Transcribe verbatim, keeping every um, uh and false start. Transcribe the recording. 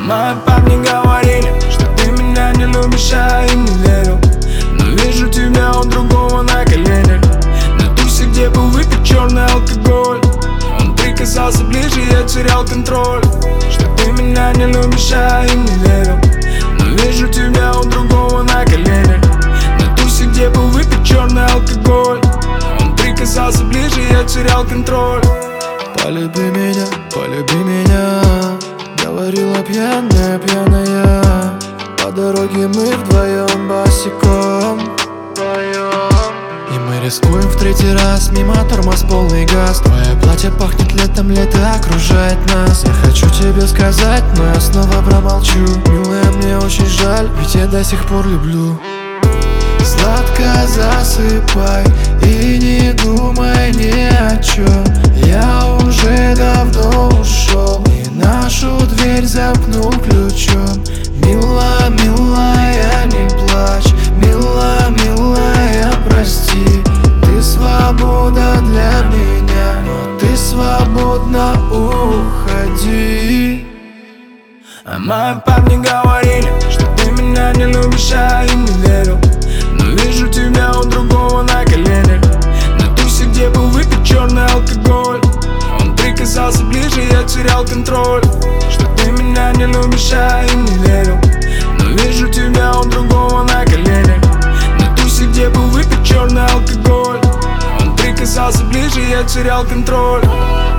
мои парни говорили, что ты меня не любишь, а им не верил. Но вижу тебя у другого на коленях, на тусе, где был выпит черный алкоголь. Он прикасался ближе, я терял контроль. Что ты меня не любишь, а им не верил. Но вижу тебя у другого на коленях, на тусе, где был выпит черный алкоголь. Он прикасался ближе, я терял контроль. Полюби меня, полюби меня, говорила пьяная, пьяная. По дороге мы вдвоем босиком, и мы рискуем в третий раз, мимо тормоз полный газ. Твое платье пахнет летом, лето окружает нас. Я хочу тебе сказать, но я снова промолчу. Милая, мне очень жаль, ведь я до сих пор люблю. Сладко засыпай и не думай ни о чем. Я уже давно ушел и нашу дверь замкнул ключом. Мила, милая, не плачь, мила, милая, прости. Ты свобода для меня, но ты свободно уходи. А мои парни говорили, что ты меня не любишь, а им не верил. Но вижу тебя у другого на коленях, на тусе, где был выпит черный алкоголь. Он прикасался ближе, я терял контроль. Что ты меня не любишь, а им не верил. Но вижу тебя у другого на коленях, на тусе, где был выпит черный алкоголь. Он прикасался ближе, я терял контроль.